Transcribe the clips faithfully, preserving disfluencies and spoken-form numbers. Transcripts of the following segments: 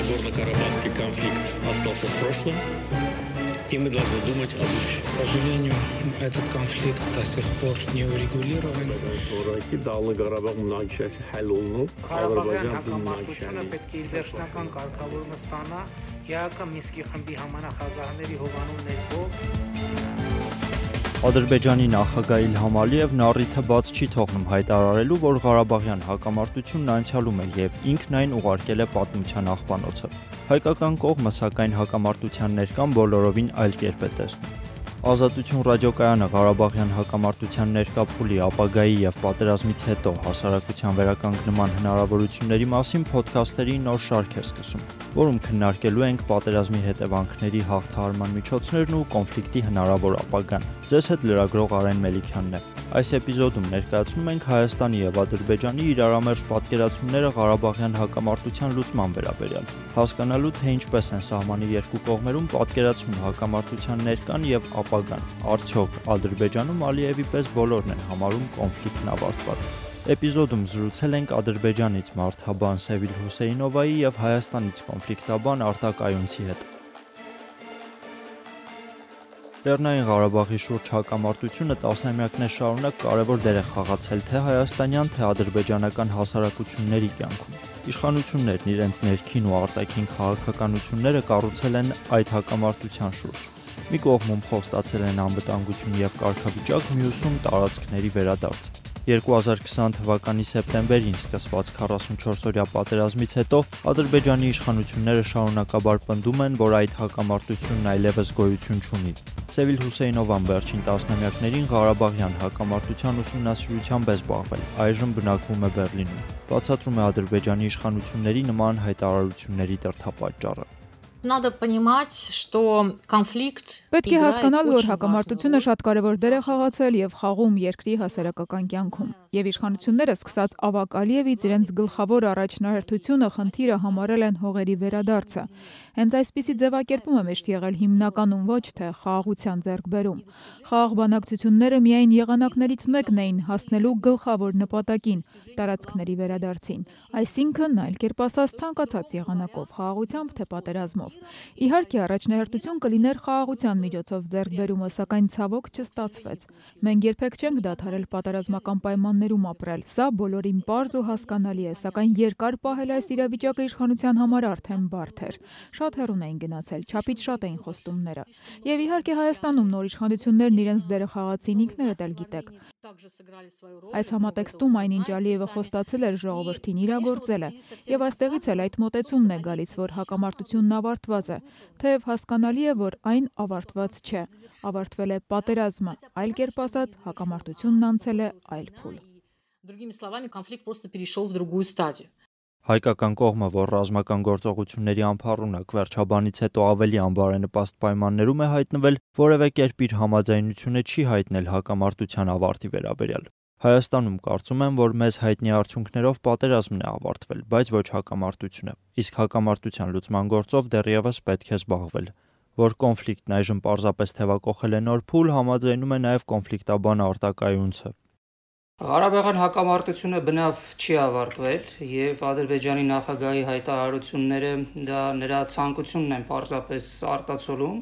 Нагорно-Карабахский конфликт остался в прошлом, и мы должны думать о будущем. К сожалению, этот конфликт до сих пор не урегулирован. Ադրբեջանի նախագահ Իլհամ Ալիևն առիթը բաց չի թողնում հայտարարելու, որ Ղարաբաղյան հակամարտությունն անցյալում է եւ ինքն այն ուղարկել է պատմության աղբանոցը։ Հայկական կողմը սակայն հակամարտության ներկան բոլորովին այլ կերպ է տեսնում։ Ազատություն ռադիոկայանը Ղարաբաղյան հակամարտության ներկա փուլի ապագայի եւ պատերազմից հետո հասարակության վերականգնման հնարավորությունների մասին փոդքասթերի նոր շարք է սկսում, որում քննարկելու ենք պատերազմի հետևանքների հաղթահարման միջոցներն ու կոնֆլիկտի հնարավոր ապագան։ Ձեզ հետ լրագրող Արեն Մելիքյանն է։ Այս էպիզոդում ներկայացնում ենք Հայաստանի եւ Ադրբեջանի իրարամերժ պատկերացումները Ղարաբաղյան հակամարտության լուծման վերաբերյալ, հասկանալու թե ինչպես են սահմանի երկու կողմերում պատկերացում հակամարտության ներկան եւ ապագան։ Արդյոք Ադրբեջանում Ալիևի պես բոլորն են համարում կոնֆլիկտն ավարտված։ Էպիզոդում զրուցել ենք Ադրբեջանից մարդաբան Սևիլ Հուսեյնովայի եւ Հայաստանից կոնֆլիկտաբան Արտակ Այունցի հետ։ Լեռնային Ղարաբաղի շուրջ հակամարտությունը տասնամյակներ շարունակ կարևոր դեր է խաղացել թե հայաստանյան, թե ադրբեջանական հասարակությունների կյանքում։ Իշխանություններն իրենց ներքին ու արտաքին քաղաքականությունները կառուցել են այդ հակամարտության շուրջ։ Մի կողմում խոստացել են անվտանգություն եւ կարգավիճակ, մյուսում տարածքների վերադարձ։ երկու հազար քսան թվականի սեպտեմբերին սկսված քառասունչորս-օրյա պատերազմից հետո Ադրբեջանի իշխանությունները շարունակաբար պնդում են, որ այդ հակամարտությունն այլևս գոյություն չունի։ Սևիլ Հուսեյնովան վերջին տասնամյակներին Ղարաբաղյան հակամարտության ուսումնասիրությամբ է զբաղվել, այժմ բնակվում է Բեռլինում։ Բացատրում է Ադրբեջանի իշխանությունների նման հայտարարությունների դրդապատճառը։ Надо понимать, что конфликт Պետք է հասկանալ, որ հակամարտությունը շատ կարևոր դեր է խաղացել եւ խաղում երկրի հասարակական կյանքում։ Եվ իշխանությունները սկսած Ավակ Ալիևից իրենց գլխավոր առաջնահերթությունը խնդիրը համարել են հողերի վերադարձը։ Հենց այսպիսի ձևակերպում է միշտ եղել հիմնականում ոչ թե խաղաղության ձեռքբերում։ Խաղաղ բանակցությունները միայն եղանակներից մեկն էին հասնելու գլխավոր նպատակին՝ տարածքների վերադարձին։ Այսինքն, այլ կերպ ասած, ցանկացած եղանակով, խաղաղությամբ թե պատերազմով։ Իհարկե, առաջնահերթություն կլիներ խաղաղության միջոցով ձեռքբերումը, սակայն ցավոք չստացվեց։ Մենք երբեք չենք դադարել պատերազմական պայմաններում ապրել։ Սա բոլորին պարզ ու հասկանալի է, սակայն երկար պահել այս իրավիճակը իշխանության համար արդեն բարդ էր։ Շատ հեռուն էին գնացել, չափից շատ էին խոստումները։ Եվ իհարկե Հայաստանում նոր իշխանություններն իրենց դերը խաղացին, ինքներդ էլ գիտեք։ Այս համատեքստում այնինչ Ալիևը խոստացել էր ժողովրդին իրագործել է, եւ այստեղից էլ այդ մոտեցումն է գալիս, որ հակամարտությունն ավարտված է, թեև հասկանալի է, որ այն ավարտված չէ, ավարտվել է պատերազմը, այլ կերպ ասած, հակամարտությունն անցել է այլ փուլ։ Другими словами, конфликт просто перешел в другую стадию. Հայկական կողմը, որ ռազմական գործողությունների ամփառունակ վերջաբանից հետո ավելի անբարենպաստ պայմաններում է հայտնվել, որևէ կերպ իր համաձայնությունը չի հայտնել հակամարտության ավարտի վերաբերյալ։ Հայաստանում կարծում եմ, որ մեզ հայտնի արդյունքներով պատերազմն է ավարտվել, բայց ոչ հակամարտությունը։ Իսկ հակամարտության լուծման գործով դեռևս պետք է զբաղվել։ Որ կոնֆլիկտն այժմ պարզապես թևակողել է նոր փուլ, համաձայնում է նաև կոնֆլիկտաբան Արտակ Այունցը։ Ղարաբաղյան հակամարտությունը բնավ չի ավարտվել եւ Ադրբեջանի նախագահի հայտարարությունները դա նրա ցանկությունն են պարզապես արտացոլում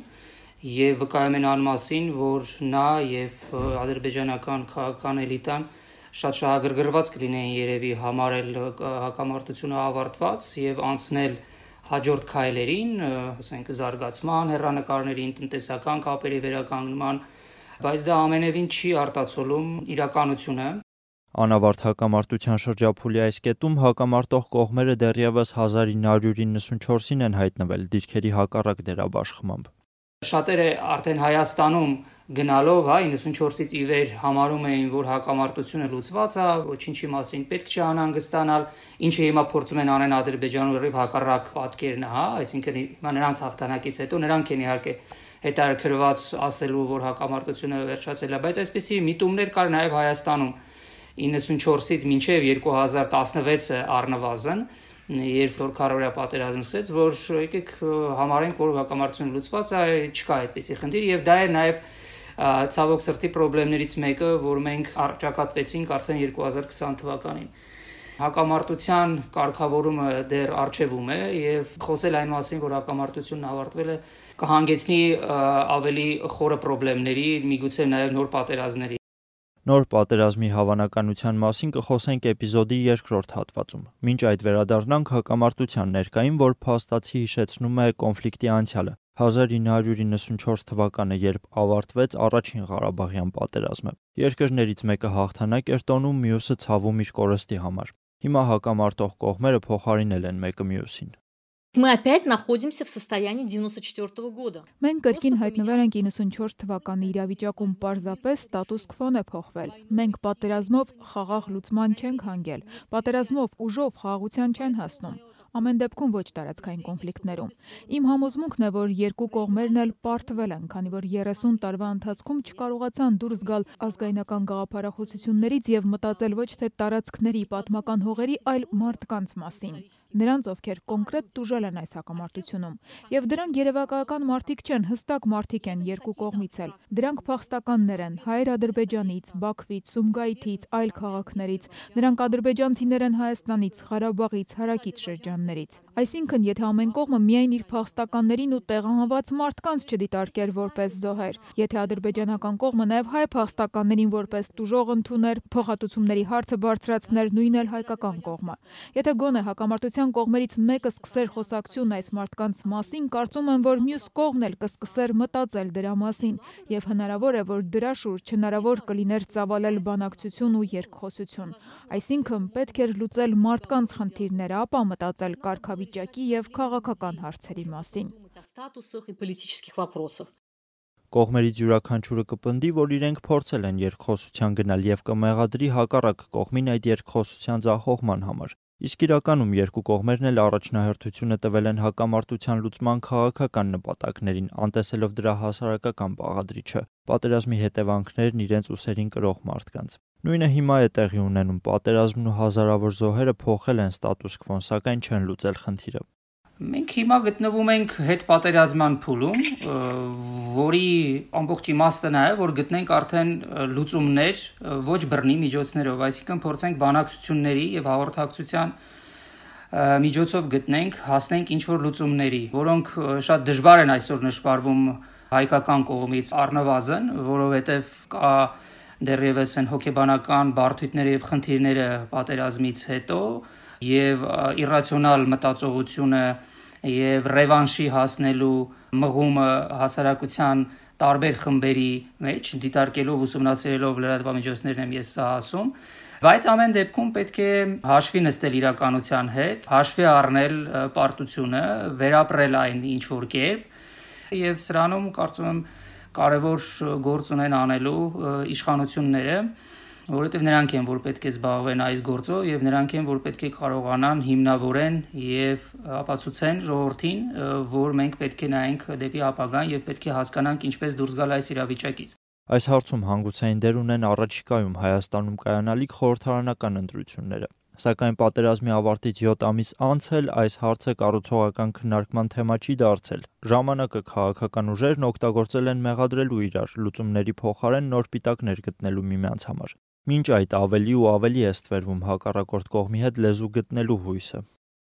եւ վկայում են անմասին, որ նա եւ ադրբեջանական քաղաքական էլիտան շատ շահագրգռված կլինեն երևի համարել հակամարտությունը ավարտված եւ անցնել հաջորդ քայլերին, ասենք զարգացման, հեռանկարներին, տնտեսական կապերի վերականգնման, բայց դա ամենևին չի արտացոլում իրականությունը։ Անավարտ հակամարտության շրջափուլի այս կետում հակամարտող կողմերը դեռևս հազար ինը հարյուր իննսունչորսին են հայտնվել դիրքերի հակառակ դերաբաշխմամբ։ Շատերը արդեն Հայաստանում գնալով, հա, իննսունչորսից ի վեր համարում էին, որ հակամարտությունը լուծված է, ոչինչի մասին պետք չի անհանգստանալ, ինչը հիմա փորձում են անեն Ադրբեջանում լրիվ հակառակ պատկերն է, հա, այսինքն հիմա նրանց հաղթանակից հետո նրանք են իհարկե հետաքրքրված ասելու, որ հակամարտությունը վերջացել է, բայց այսպիսի միտումներ կար նաև Հայաստանում իննսունչորսից մինչև երկու հազար տասնվեցը առնվազն, երբ որ քառօրյա պատերազմ սկսեց, որ եկեք համարենք, որ հակամարտությունը լուծված է, չկա այդպիսի խնդիր եւ դա էր նաև ցավոք սրտի խնդիրներից մեկը, որ մենք առճակատվեցինք արդեն երկու հազար քսան թվականին։ Հակամարտության կարգավորումը դեռ առջևում է եւ խոսել այն մասին, որ հակամարտությունն ավարտվել է, կհանգեցնի ավելի խորը խնդիրների, միգուցե նաեւ նոր պատերազմների։ Նոր պատերազմի հավանականության մասին կխոսենք էպիզոդի երկրորդ հատվածում։ Մինչ այդ վերադառնանք հակամարտության ներկային, որ փաստացի հիշեցնում է կոնֆլիկտի անցյալը։ հազար ինը հարյուր իննսունչորս թվականը, երբ ավարտվեց առաջին Ղարաբաղյան պատերազմը։ Երկրներից մեկը հաղթանակ էր տոնում, մյուսը ցավում իր կորստի համար։ Հիմա հակամարտող կողմերը փոխարինել են մեկը մյուսին։ Мы опять находимся в состоянии девяносто четвёртого года. Մենք կրկին հայտնվել ենք իննսունչորս թվականի իրավիճակում, պարզապես ստատուս քվոն է փոխվել։ Մենք պատերազմով խաղաղ լուծման չենք հանգել, պատերազմով ուժով խաղաղության չեն հասնում։ Ամեն դեպքում ոչ տարածքային կոնֆլիկտներում։ Իմ համոզմունքն է, որ երկու կողմերն էլ պարտվել են, քանի որ երեսուն տարվա ընթացքում չկարողացան դուրս գալ ազգայնական գաղափարախոսություններից եւ մտածել ոչ թե տարածքների, պատմական հողերի, այլ մարդկանց մասին։ Նրանց, ովքեր կոնկրետ տուժել են այս հակամարտությունում, եւ դրանք երևակայական մարդիկ չեն, հստակ մարդիկ են երկու կողմից էլ։ Դրանք փախստականներ են հայեր Ադրբեջանից, Բաքվից, Սումգայիթից, այլ քաղաքներից։ Նրանք ադրբեջանցիներ են Հայաստանից, Ղարաբաղից, հարակից շրջան։ Այսինքն, եթե ամեն կողմը միայն իր փախստականներին ու տեղահանված մարդկանց չդիտարկեր որպես զոհեր, եթե ադրբեջանական կողմը նաև հայ փախստականներին որպես տուժող ընդուներ, փոխհատուցումների հարցը բարձրացներ, նույնն էլ հայկական կողմը։ Եթե գոնե հակամարտության կողմերից մեկը սկսեր խոսակցություն այս մարդկանց մասին, կարծում եմ, որ մյուս կողմն էլ կսկսեր մտածել դրա մասին, եւ հնարավոր է, որ դրա շուրջ հնարավոր կլիներ ծավալել բանակցություն ու երկխոսություն։ Այսինքն, պետք էր լուծել մարդկանց խնդիրները, ապա մտածել կարգավիճակի եւ քաղաքական հարցերի մասին։ Կողմերից յուրաքանչյուրը կպնդի, որ իրենք փորձել են երկխոսության գնալ եւ կմեղադրի հակառակ կողմին այդ երկխոսության ձախողման համար։ Իսկ իրականում երկու կողմերն էլ առաջնահերթությունը տվել են հակամարտության լուծման քաղաքական նպատակներին, անտեսելով դրա հասարակական բաղադրիչը, պատերազմի հետևանքներն իրենց ուսերին կրող մարդկանց։ Նույնը հիմա է տեղի ունենում, պատերազմն ու հազարավոր զոհերը փոխել են ստատուս քվոն, սակայն չեն լուծել խնդիրը։ Մենք հիմա գտնվում ենք հետպատերազմյան փուլում, որի ամբողջ իմաստը նա է, որ գտնենք արդեն լուծումներ ոչ բռնի միջոցներով, այսինքն փորձենք բանակցությունների եւ հաղորդակցության միջոցով գտնենք, հասնենք ինչ-որ լուծումների, որոնք շատ դժվար են այսօր նշмарվում հայկական կողմից առնվազն, որովհետեւ կա դեռևս են հոգեբանական բարդությունները եւ խնդիրները պատերազմից հետո եւ իրացիոնալ մտածողությունը եւ ռևանշի հասնելու մղումը հասարակության տարբեր խմբերի մեջ դիտարկելով ուսումնասիրելով լրատվամիջոցներն եմ ես սա ասում, բայց ամեն դեպքում պետք է հաշվի նստել իրականության հետ, հաշվի առնել պարտությունը, վերապրել այն ինչ որ կերպ եւ սրանում կարծում եմ կարևոր գործ ունեն անելու իշխանությունները, որովհետև նրանք են, որ պետք է զբաղվեն այս գործով եւ նրանք են, որ պետք է կարողանան հիմնավորեն եւ ապացուցեն ժողովրդին, որ մենք պետք է նայենք դեպի ապագան եւ պետք է հասկանանք ինչպես դուրս գալ այս իրավիճակից։ Այս հարցում հանգուցային դեր ունեն առաջիկայում Հայաստանում կայանալիք խորհրդարանական ընտրությունները։ Սակայն պատերազմի ավարտից յոթ ամիս անց էլ այս հարցը կառուցողական քննարկման թեմա չի դարձել։ Ժամանակը քաղաքական ուժերն օգտագործել են մեղադրելու իրար, լուծումների փոխարեն նոր պիտակներ գտնելու միմյանց համար։ Մինչ այդ ավելի ու ավելի է ստվերվում հակառակորդ կողմի հետ լեզու գտնելու հույսը։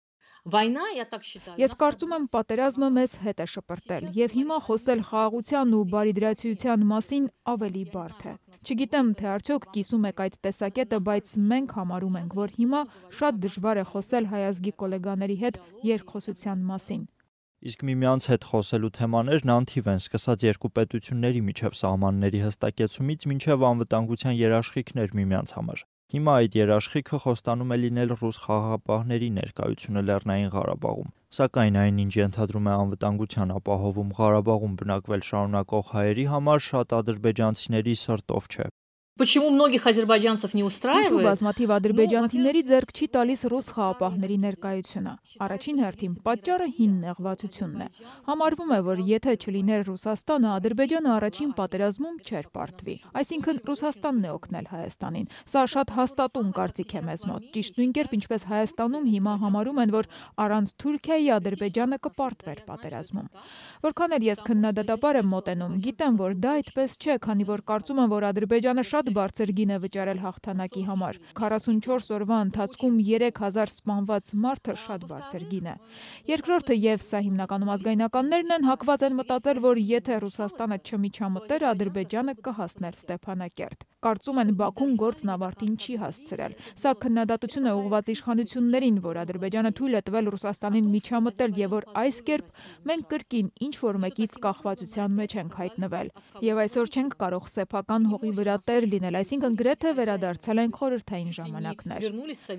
Ես կարծում եմ պատերազմը մեզ հետ է շպրտել եւ հիմա խոսել խաղաղության ու բարիդրացիության մասին ավելի բարդ է։ Չգիտեմ, թե արդյոք կիսում եք այդ տեսակետը, բայց մենք համարում ենք, որ հիմա շատ դժվար է խոսել հայազգի գոլեգաների հետ երկխոսության մասին։ Իսկ միմյանց հետ խոսելու թեմաներն անթիվ են, սկսած երկու պետությունների միջև սահմանների հստակեցումից մինչև անվտանգության երաշխիքներ միմյանց համար։ Հիմա այդ երաշխիքը խոստանում է լինել ռուս խաղաղապահների ներկայությունը Լեռնային Ղարաբաղում, սակայն այնինչ ենթադրում է անվտանգության ապահովում Ղարաբաղում բնակվել շարունակող հայերի համար շատ ադրբեջանցիների սրտով չէ։ Почему многих азербайджанцев не устраивает? Բազմաթիվ ադրբեջանցիների ձեռք չի տալիս ռուս խաղապահների ներկայությունը։ Առաջին հերթին պատճառը հին նեղվածությունն է։ Համարվում է, որ եթե չլիներ Ռուսաստանը, Ադրբեջանը առաջին պատերազմում չէր պարտվի։ Այսինքն Ռուսաստանն է օգնել Հայաստանին։ Սա շատ հաստատուն կարծիք է մեզ մոտ։ Ճիշտ նույն կերպ ինչպես Հայաստանում հիմա համարում են, որ առանց Թուրքիայի Ադրբեջանը կպարտվեր պատերազմում։ Որքան էլ ես քննադատաբար եմ մոտենում, գիտեմ, որ դա այդպես չէ, քանի որ կարծում եմ, որ Ադրբեջանը շատ շատ բարձր գին է վճարել հաղթանակի համար։ քառասունչորս օրվա ընթացքում երեք հազար սպանված մարդը շատ բարձր գին է։ Երկրորդը եւ սա հիմնականում ազգայնականներն են հակված են մտածել, որ եթե Ռուսաստանը չմիջամտեր, Ադրբեջանը կհասներ Ստեփանակերտ։ Կարծում են Բաքուն գործն ավարտին չի հասցրել։ Սա քննադատություն է ուղղված իշխանություններին, որ Ադրբեջանը թույլ է տվել Ռուսաստանին միջամտել եւ որ այս կերպ մենք կրկին ինչ որ մեկից կախվածության մեջ ենք հայտնվել։ Եվ այսօր չենք կարող սեփական հողի վրա տեր լինել, այսինքն գրեթե վերադարձել ենք խորհրդային ժամանակներ։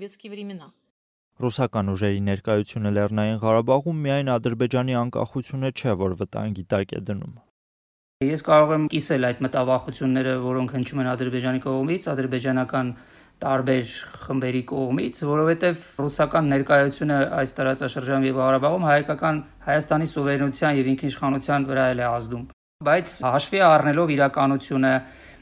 Ռուսական ուժերի ներկայությունը Լեռնային Ղարաբաղում միայն Ադրբեջանի անկախությունը չէ, որ վտանգի տակ է դնում։ Ես կարող եմ կիսել այդ մտավախությունները, որոնք հնչում են Ադրբեջանի կողմից, ադրբեջանական տարբեր խմբերի կողմից, որովհետև ռուսական ներկայությունը այս տարածաշրջանում եւ Ղարաբաղում հայկական Հայաստանի սուվերենության եւ ինքնիշխանության վրա էլ է ազդում։ Բայց հաշվի առնելով իրականությունը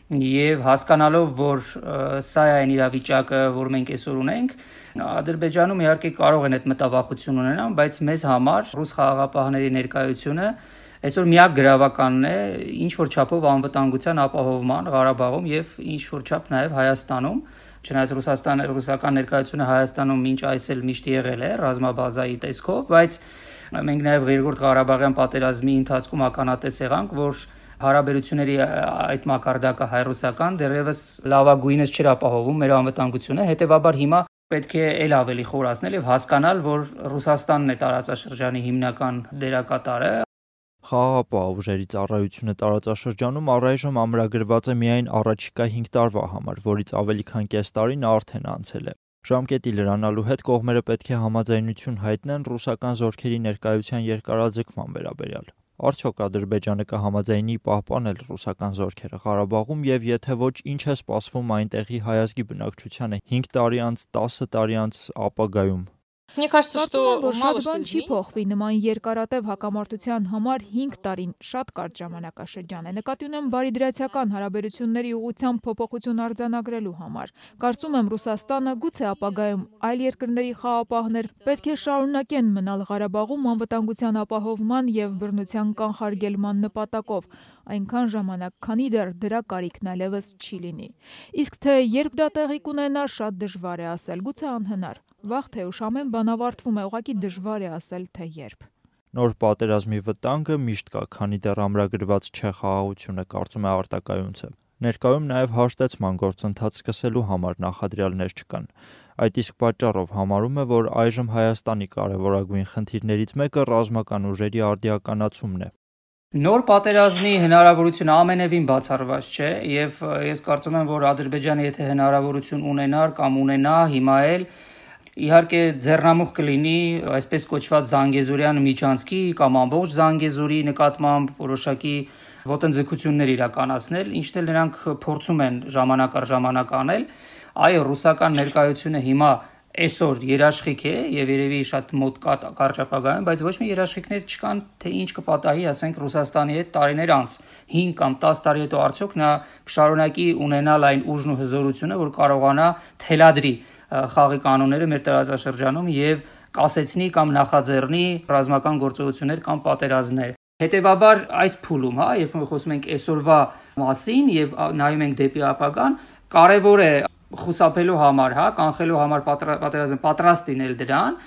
եւ հասկանալով, որ սա է այն իրավիճակը, որ մենք այսօր ունենք, Ադրբեջանում իհարկե կարող են այդ մտավախություն ունենալ, բայց մեզ համար ռուս խաղաղապահների ներկայությունը այսօր միակ գրավականն է ինչ որ չափով անվտանգության ապահովման Ղարաբաղում եւ ինչ որ չափ նաեւ Հայաստանում, չնայած Ռուսաստանը ռուսական ներկայությունը Հայաստանում մինչ այս էլ միշտ եղել է ռազմաբազայի տեսքով, բայց մենք նաեւ երկրորդ Ղարաբաղյան պատերազմի ընթացքում ականատես եղանք, որ հարաբերությունների այդ մակարդակը հայ-ռուսական դեռևս լավագույնս չէր ապահովում մեր անվտանգությունը, հետեւաբար հիմա պետք է ել ավելի խորացնել եւ հասկանալ, որ Ռուսաստանն է տարածաշրջանի հիմնական դերակատարը։ Խաղաղապահ ուժերի ծառայությունը տարածաշրջանում առայժմ ամրագրված է միայն առաջիկա հինգ տարվա համար, որից ավելի քան կես տարին արդեն անցել է։ Ժամկետի լրանալու հետ կողմերը պետք է համաձայնություն հայտնեն ռուսական զորքերի ներկայության երկարաձգման վերաբերյալ։ Արդյոք Ադրբեջանը կհամաձայնի պահպանել ռուսական զորքերը Ղարաբաղում եւ եթե ոչ, ինչ է սպասվում այնտեղի հայազգի բնակչությանը հինգ տարի անց, տասը տարի անց ապագայում։ Мне кажется, что որ շատ բան չի փոխվի նման երկարատև հակամարտության համար հինգ տարին շատ կարճ ժամանակաշրջան է։ Նկատի ունեմ բարիդրացիական հարաբերությունների ուղղությամբ փոփոխություն արձանագրելու համար։ Կարծում եմ Ռուսաստանը գուցե ապագայում այլ երկրների խաղապահներ պետք է շարունակեն մնալ Ղարաբաղում անվտանգության ապահովման եւ բռնության կանխարգելման նպատակով, այնքան ժամանակ, քանի դեռ դրա կարիքն այլևս չի լինի։ Իսկ թե երբ դա տեղի կունենա, շատ դժվար է ասել, գուցե անհնար։ Վաղ թե ուշ ամեն բան ավարտվում է, ուղղակի դժվար է ասել, թե երբ։ Նոր պատերազմի վտանգը միշտ կա, քանի դեռ ամրագրված չէ խաղաղությունը, կարծում է արտակայունցը։ Ներկայում նաև հաշտեցման գործընթաց սկսելու համար նախադրյալներ չկան։ Այդ իսկ պատճառով համարում է, որ այժմ Հայաստանի կարևորագույն խնդիրներից մեկը ռազմական ուժերի արդիականացումն է։ Նոր պատերազմի հնարավորությունը ամենևին բացառված չէ եւ ես կարծում եմ, որ Ադրբեջանը եթե հնարավորություն ունենար կամ ունենա հիմա էլ իհարկե ձեռնամուխ կլինի այսպես կոչված Զանգեզուրյան միջանցքի կամ ամբողջ Զանգեզուրի նկատմամբ որոշակի ոտնձգություններ իրականացնել, ինչն էլ նրանք փորձում են ժամանակ առ ժամանակ անել։ Այո, ռուսական ներկայությունը հիմա այսօր երաշխիք է եւ երևի շատ մոտ կարճ ապագայում, բայց ոչ մի երաշխիքներ չկան, թե ինչ կպատահի, ասենք Ռուսաստանի հետ տարիներ անց, հինգ կամ տասը տարի հետո արդյոք նա կշարունակի ունենալ այն ուժն ու հզորությունը, որ կարողանա թելադրի խաղի կանոնները մեր տարածաշրջանում եւ կասեցնի կամ նախաձեռնի ռազմական գործողություններ կամ պատերազմներ։ Հետևաբար այս փուլում, հա, երբ մենք խոսում ենք այսօրվա մասին եւ նայում ենք դեպի ապագան, կարեւոր է խուսափելու համար, հա, կանխելու համար պատերազմը պատրաստ լինել դրան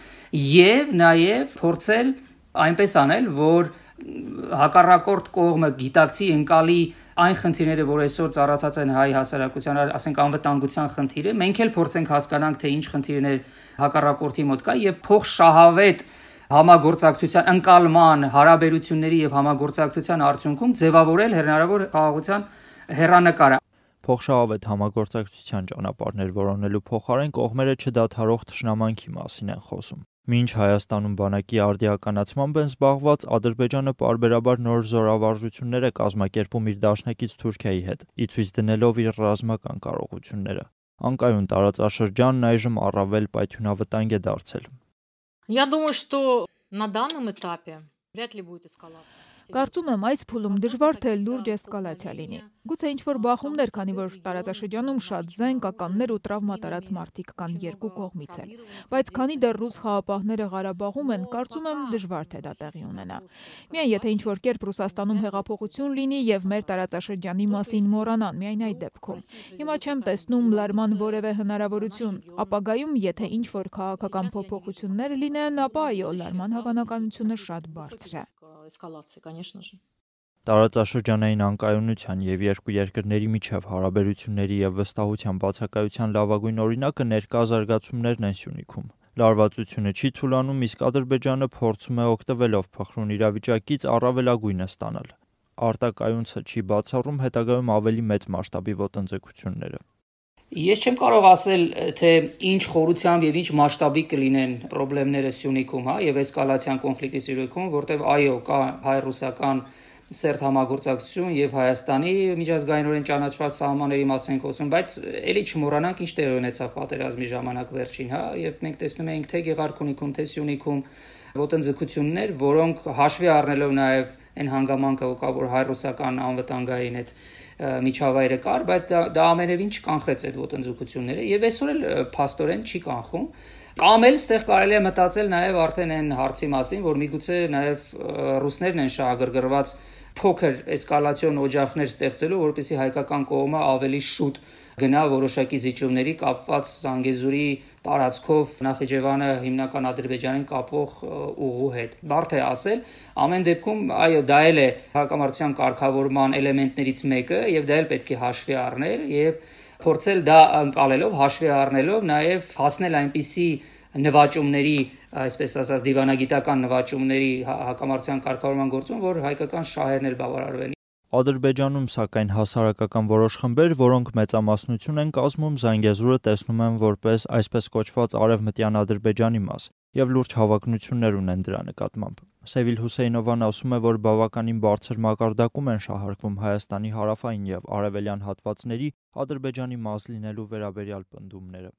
եւ նաեւ փորձել այնպես անել, որ հակառակորդ կողմը գիտակցի ընկալի այն խնդիրները, որ այսօր ծառացած են հայ հասարակության, ասենք անվտանգության խնդիրը, մենք էլ փորձենք հասկանանք, թե ինչ խնդիրներ հակառակորդի մոտ կա եւ փոխշահավետ համագործակցության ընկալման, հարաբերությունների եւ համագործակցության արդյունքում ձևավորել հնարավոր խաղաղության հեռանկարը։ Փոխշահավետ համագործակցության ճանապարհներ որոնելու փոխարեն կողմերը չդադարող թշնամանքի մասին են խոսում։ Մինչ Հայաստանում բանակի արդիականացմամբ են զբաղված, Ադրբեջանը պարբերաբար նոր զորավարժություններ է կազմակերպում իր դաշնակից Թուրքիայի հետ, ի ցույց դնելով իր ռազմական կարողությունները։ Անկայուն տարածաշրջանն այժմ առավել պայթյունավտանգ է դարձել։ Я думаю, что на данном этапе вряд ли будет эскалация. Կարծում եմ այս փուլում դժվար թե լուրջ էսկալացիա լինի։ Գուցե ինչ-որ բախումներ, քանի որ տարածաշրջանում շատ զենք, ականներ ու տրավմա տարած մարդիկ կան երկու կողմից էլ։ Բայց քանի դեռ ռուս խաղապահները Ղարաբաղում են, կարծում եմ դժվար թե դա տեղի ունենա։ Միայն եթե ինչ-որ կերպ Ռուսաստանում հեղափոխություն լինի եւ մեր տարածաշրջանի մասին մոռանան, միայն այդ դեպքում։ Հիմա չեմ տեսնում լարման որևէ հնարավորություն։ Ապագայում, եթե ինչ-որ քաղաքական փոփոխություններ լինեն, ապա այո, լարման հավանականությունը շատ բարձր է։ Эскалации, конечно же. Տարածաշրջանային անկայունության եւ երկու երկրների միջև հարաբերությունների եւ վստահության բացակայության լավագույն օրինակը ներկա զարգացումներն են Սյունիքում։ Լարվածությունը չի թուլանում, իսկ Ադրբեջանը փորձում է օգտվելով փխրուն իրավիճակից առավելագույնը ստանալ։ Արտակայունցը չի բացառում հետագայում ավելի մեծ մասշտաբի ոտնձգությունները։ Ես չեմ կարող ասել, թե ինչ խորությամբ եւ ինչ մասշտաբի կլինեն խնդիրները Սյունիքում, հա, եւ էսկալացիան կոնֆլիկտի Սյունիքում, որտեղ այո, կա հայ-ռուսական սերտ համագործակցություն եւ Հայաստանի միջազգայինորեն ճանաչված սահմանների մասին խոսում, բայց ելի չմոռանանք ինչ տեղի ունեցավ պատերազմի ժամանակ վերջին, հա, եւ մենք տեսնում ենք թե Գեղարքունիքում, թե Սյունիքում ոտնձգություններ, որոնք հաշվի առնելով նաեւ այն հանգամանքը, որ հայ-ռուսական անվտանգային այդ միջավայրը կար, բայց դա, դա ամենևին չկանխեց այդ ոտնձգությունները եւ այսօր էլ փաստորեն չի կանխում։ Կամ էլ ստեղ կարելի է մտածել նաեւ արդեն այն հարցի մասին, որ միգուցե նաեւ ռուսներն են շահագրգռված փոքր էսկալացիոն օջախներ ստեղծելու, որպեսզի հայկական կողմը ավելի շուտ գնա որոշակի զիջումների կապված Զանգեզուրի տարածքով Նախիջևանը հիմնական Ադրբեջանին կապվող ուղու հետ։ Բարդ է ասել, ամեն դեպքում այո, դա էլ է հակամարտության կարգավորման էլեմենտներից մեկը եւ դա էլ պետք է հաշվի առնել եւ փորձել դա անցալելով, հաշվի առնելով նաեւ հասնել այնպիսի նվաճումների, այսպես ասած դիվանագիտական նվաճումների հակամարտության կարգավորման գործում, որ հայկական շահերն էլ բավարարվեն։ Ադրբեջանում, սակայն, հասարակական որոշ խմբեր, որոնք մեծամասնություն են կազմում, Զանգեզուրը տեսնում են որպես այսպես կոչված արևմտյան Ադրբեջանի մաս եւ լուրջ հավակնություններ ունեն դրա նկատմամբ։ Սևիլ Հուսեյնովան ասում է, որ բավականին բարձր մակարդակում են շահարկվում Հայաստանի հարավային եւ արևելյան հատվածների Ադրբեջանի մաս լինելու վերաբերյալ պնդումները։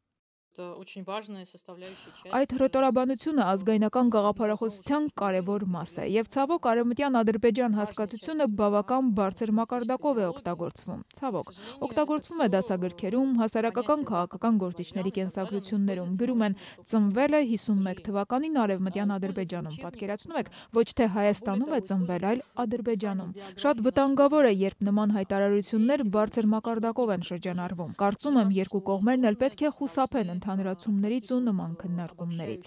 Այդ հռետորաբանությունը ազգայնական գաղափարախոսության կարևոր մաս է եւ ցավոք արևմտյան Ադրբեջան հասկացությունը բավական բարձր մակարդակով է օգտագործվում։ Ցավոք, օգտագործվում է դասագրքերում, հասարակական քաղաքական գործիչների կենսագրություններում, գրում են ծնվել է հիսունմեկ թվականին արևմտյան Ադրբեջանում, պատկերացնում եք, ոչ թե Հայաստանում է ծնվել, այլ Ադրբեջանում։ Շատ վտանգավոր է, երբ նման հայտարարություններ բարձր մակարդակով են շրջանառվում։ Կարծում եմ, երկու կողմերն էլ պետք է խուսափեն ընդհանրացումներից ու նման քննարկումներից։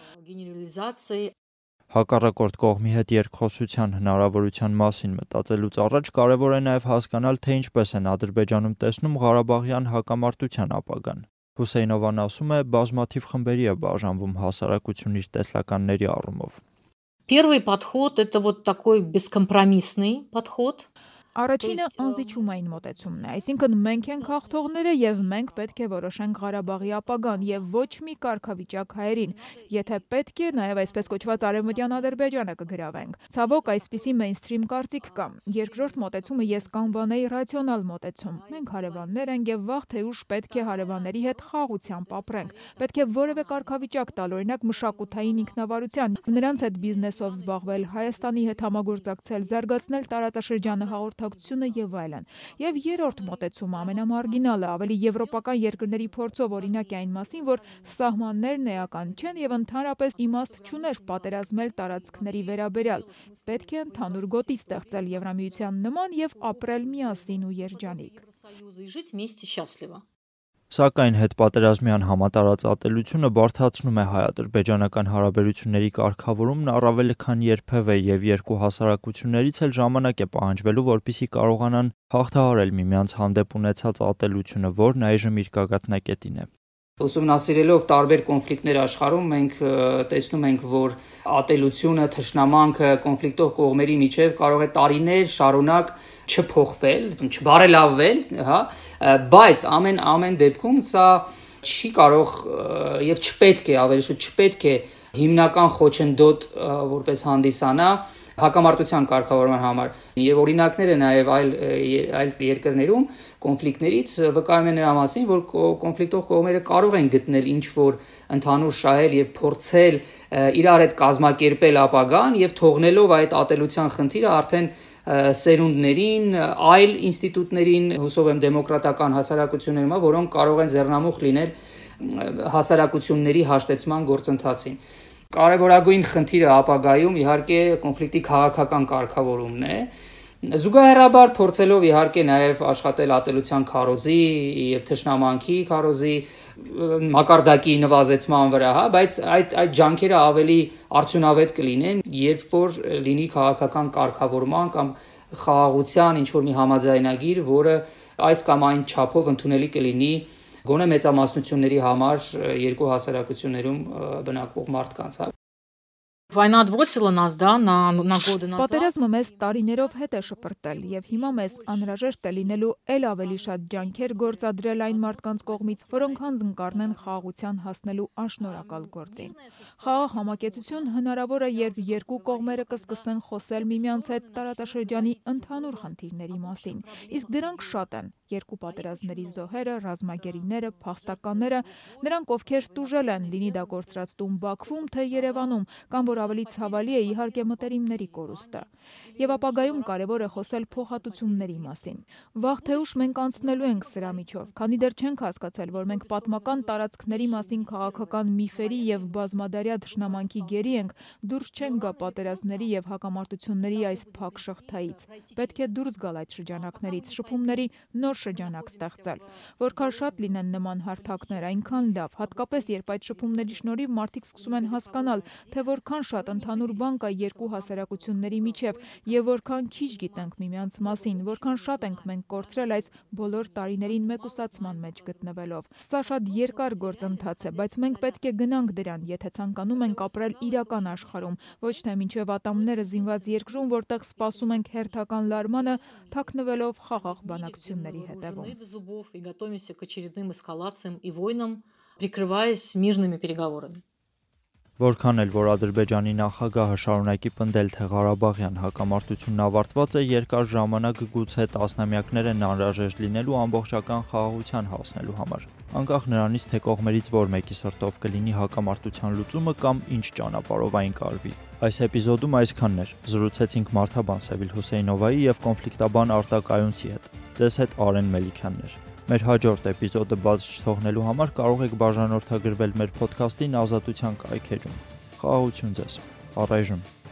Հակառակորդ կողմի հետ երկխոսության հնարավորության մասին մտածելուց առաջ կարևոր է նաև հասկանալ, թե ինչպես են Ադրբեջանում տեսնում Ղարաբաղյան հակամարտության ապագան։ Հուսեյնովան ասում է, բազմաթիվ խմբերի է բաժանվում հասարակություն իր տեսլականների առումով։ Первый подход это вот такой бескомпромиссный подход. Առաջինը անզիջումային մոտեցումն է, այսինքն մենք ենք հաղթողները եւ մենք պետք է որոշենք Ղարաբաղի ապագան եւ ոչ մի կարգավիճակ հայերին, եթե պետք է նաեւ այսպես կոչված արևմտյան Ադրբեջանը կգրավենք։ Ցավոք այսպիսի մեյնսթրիմ կարծիք կա։ Երկրորդ մոտեցումը ես կանվանեի ռացիոնալ մոտեցում։ Մենք հարևաններ ենք եւ վաղ թե ուշ պետք է հարևանների հետ խաղությամբ ապրենք։ Պետք է որևէ կարգավիճակ տալ, օրինակ մշակութային ինքնավարության, նրանց հետ բիզնեսով զբաղվել, Հայաստանի հետ համագործակցել, զարգացնել տարածաշրջանը հաղորդ եւ այլն։ Եվ երրորդ մոտեցումը ամենամարգինալը, ավելի եվրոպական երկրների փորձով օրինակ է այն մասին, որ սահմաններն էական չեն եւ ընդհանրապես իմաստ չուներ պատերազմել տարածքների վերաբերյալ։ Պետք է ընդհանուր գոտի ստեղծել Եվրամիության նման եւ ապրել միասին ու երջանիկ։ Սակայն հետպատերազմյան համատարած ատելությունը բարդացնում է հայ-ադրբեջանական հարաբերությունների կարգավորումն առավել քան երբևէ եւ երկու հասարակություններից էլ ժամանակ է պահանջվելու, որպեսզի կարողանան հաղթահարել միմյանց հանդեպ ունեցած ատելությունը, որն այժմ իր գագաթնակետին է։ Ուսումնասիրելով տարբեր կոնֆլիկտներ աշխարհում մենք տեսնում ենք, որ ատելությունը, թշնամանքը կոնֆլիկտող կողմերի միջև կարող է տարիներ շարունակ չփոխվել, չբարելավվել, հա, բայց ամեն ամեն դեպքում սա չի կարող եւ չպետք է, ավելի շուտ չպետք է հիմնական խոչընդոտ որպես հանդիսանա հակամարտության կարգավորման համար եւ օրինակները նաեւ այլ այլ երկրներում կոնֆլիկտներից վկայում են նրա մասին, որ կոնֆլիկտող կողմերը կարող են գտնել ինչ որ ընդհանուր շահեր եւ փորձել իրար հետ կազմակերպել ապագան եւ թողնելով այդ ատելության խնդիրը արդեն սերունդներին, այլ ինստիտուտներին, հուսով եմ դեմոկրատական հասարակություններում, որոնք կարող են ձեռնամուխ լինել հասարակությունների հաշտեցման գործընթացին։ Կարևորագույն խնդիրը ապագայում իհարկե կոնֆլիկտի քաղաքական կարգավորումն է։ Զուգահեռաբար փորձելով իհարկե նաև աշխատել ատելության քարոզի եւ թշնամանքի քարոզի մակարդակի նվազեցման վրա, հա, բայց այդ այդ ջանքերը ավելի արդյունավետ կլինեն, երբ որ լինի քաղաքական կարգավորման կամ խաղաղության ինչ որ մի համաձայնագիր, որը այս կամ այն չափով ընդունելի կլինի գոնե մեծամասնությունների համար երկու հասարակություններում բնակվող մարդկանց, հա։ Война отбросила нас, да, на, на годы назад. Պատերազմը մեզ տարիներով հետ է շպրտել եւ հիմա մեզ անհրաժեշտ է լինելու ել ավելի շատ ջանքեր գործադրել այն մարդկանց կողմից, որոնք հանձն կառնեն խաղաղության հասնելու անշնորհակալ գործին։ Խաղաղ համակեցություն հնարավոր է, երբ երկու կողմերը կսկսեն խոսել միմյանց հետ տարածաշրջանի ընդհանուր խնդիրների մասին։ Իսկ դրանք շատ են՝ երկու պատերազմների զոհերը, ռազմագերիները, փախստականները, նրանք ովքեր տուժել են, լինի դա կորցրած տուն Բաքվում, թե Երևանում, կամ որ ավելի ցավալի է իհարկե մտերիմների կորուստը։ Եվ ապագայում կարևոր է խոսել փոխհատուցումների մասին։ Վաղ թե ուշ մենք անցնելու ենք սրա միջով, քանի դեռ չենք հասկացել, որ մենք պատմական տարածքների մասին քաղաքական միֆերի եւ բազմադարյա թշնամանքի գերի ենք, դուրս չենք գա պատերազմների եւ հակամարտությունների այս փակ շղթայից։ Պետք է դուրս գալ այդ շրջանակներից, շփումների նոր շրջանակ ստեղծել։ Որքան շատ լինեն նման հարթակներ, այնքան լավ, հատկապես երբ այդ շփումների շնորհիվ մարդիկ սկսում են հասկանալ, թե որքան շատ ընդհանուր բան կա երկու հասարակությունների միջև եւ որքան քիչ գիտենք միմյանց մասին, որքան շատ ենք մենք կորցրել այս բոլոր տարիներին մեկուսացման մեջ գտնվելով։ Սա շատ երկար գործընթաց է, բայց մենք պետք է գնանք դրան, եթե ցանկանում ենք ապրել իրական աշխարհում, ոչ թե մինչև ատամները զինված երկրում, որտեղ սպասում ենք հերթական լարմանը, թաքնվելով խաղաղ բանակցությունների հետևում։ И готовимся к очередным эскалациям и войнам, прикрываясь мирными переговорами. Որքան էլ որ Ադրբեջանի նախագահը շարունակի պնդել, թե Ղարաբաղյան հակամարտությունն ավարտված է, երկար ժամանակ գուցե տասնամյակներ են անհրաժեշտ լինելու ամբողջական խաղաղության հասնելու համար։ Անկախ նրանից, թե կողմերից որ մեկի սրտով կլինի հակամարտության լուծումը կամ ինչ ճանապարհով այն կարվի։ Այս էպիզոդում այսքանն էր։ Զրուցեցինք մարդաբան Սևիլ Հուսեյնովայի եւ կոնֆլիկտաբան Արտակ Այունցի հետ։ Ձեզ հետ Արեն Մելիքյանն էր։ Մեր հաջորդ էպիզոդը բաց չթողնելու համար կարող եք բաժանորդագրվել մեր ոդքասթին Ազատության կայքեջում։ Խաղաղություն ձեզ։ Առայժմ